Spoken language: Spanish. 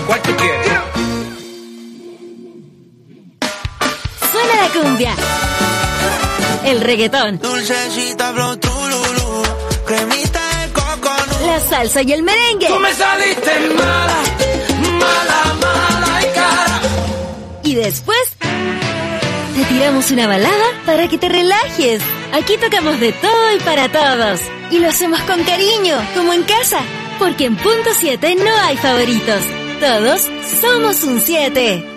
¿Cuál tú quieres? Suena la cumbia, el reggaetón, Dulcecita flow tururú, cremita de coconut, la salsa y el merengue. Tú me saliste mala, mala, mala y cara. Y después te tiramos una balada para que te relajes. Aquí tocamos de todo y para todos. Y lo hacemos con cariño, como en casa. Porque en Punto 7 no hay favoritos. Todos somos un 7.